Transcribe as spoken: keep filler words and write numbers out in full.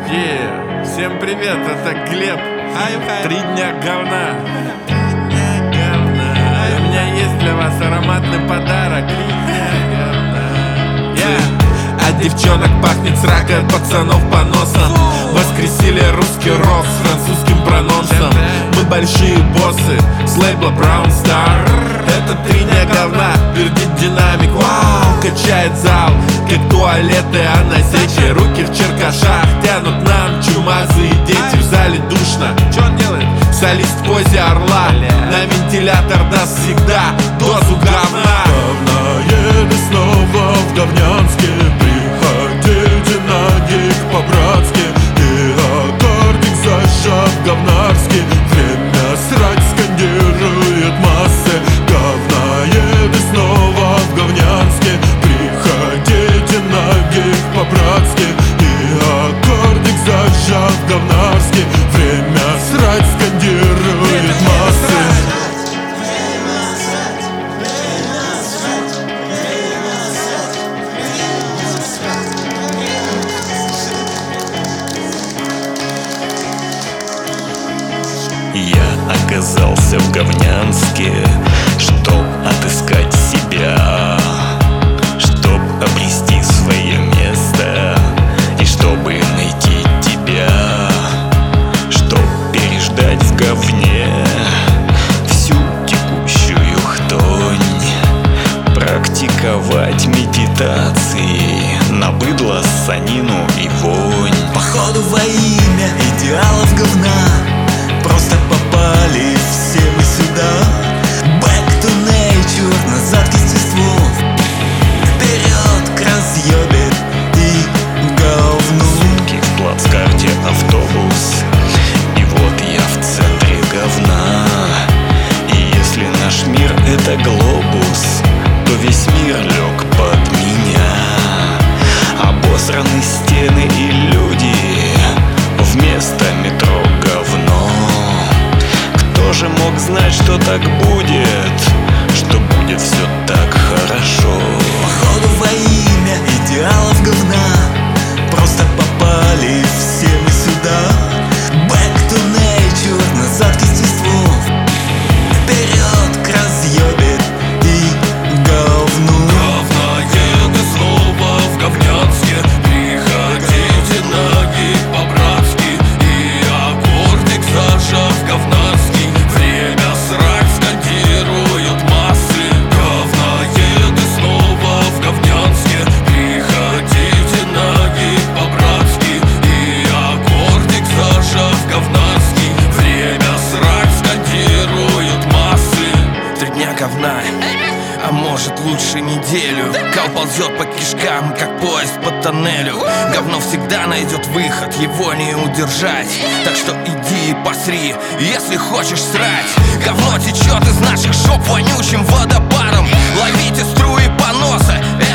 Yeah. Всем привет, это Глеб. Три дня говна. У меня есть для вас ароматный подарок. Yeah. От девчонок пахнет сракой, от пацанов поносом. Воскресили русский рок с французским прононсом. Мы большие боссы с лейбла Brown Star. Это три дня говна, пердит динамик, вау, качает зал, как туалеты, а на сече руки в черкашах тянут нам чумазые дети. В зале душно, что он делает? Солист в позе орла, на вентилятор даст всегда дозу говна. Говна еду снова в Говнянске, приходите на гиг по-братски. И аккордик зажав говнарски, время срать скандирует массы. Говна еду снова в Говнянске, приходите на гиг по-братски. И аккордик зажав говнарски, время срать скандирует массы. Я оказался в Говнянске, чтоб отыскать себя, чтоб обрести свое место и чтобы найти тебя, чтоб переждать в говне всю текущую хтонь, практиковать медитации на быдло, ссанину и вонь. Походу во имя идеалов говна просто попали все мы сюда. Back to nature, назад к естеству, вперед к разъебе и говну. Сумки в плацкарте автобус, и вот я в центре говна. И если наш мир это глобус, то весь мир лег под меня. Обосраны стены и люди, вместо метро говно. Кто же мог знать, что так будет, что будет все так хорошо? Походу во имя идеалов говна просто попали все мы сюда. Back to nature, назад к естеству, вперед к разъебе и говну. Говна еду снова в Говнянске, приходите на гиг по-братски. И аккордик зажав говнарский, время срать скандируют массы. Говна еду снова в Говнянске, приходите на гиг по-братски. И аккордик зажав говнарский, время срать скандируют массы. Три дня говна, а может лучше неделю. Кал ползет по кишкам, как поезд по тоннелю. Говно всегда найдет выход, его не удержать. Так что иди и посри, если хочешь срать. Говно течет из наших жоп вонючим водопадом. Ловите струи поноса,